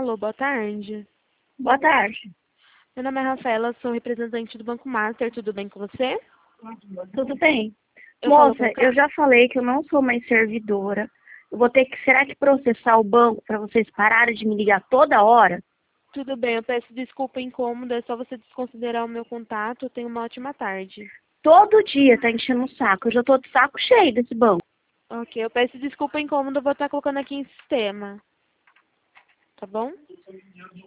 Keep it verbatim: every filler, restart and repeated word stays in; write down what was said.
Alô, boa tarde. Boa tarde. Meu nome é Rafaela, sou representante do Banco Master, tudo bem com você? Tudo bem? Eu falo com Moça, o eu Ca- já falei que eu não sou mais servidora. Eu vou ter que, será que processar o banco para vocês pararem de me ligar toda hora? Tudo bem, eu peço desculpa incômoda, é só você desconsiderar o meu contato. Tenha uma ótima tarde. Todo dia tá enchendo o saco. Eu já tô de saco cheio desse banco. Ok, eu peço desculpa incômoda, eu vou estar colocando aqui em sistema. Tá bom?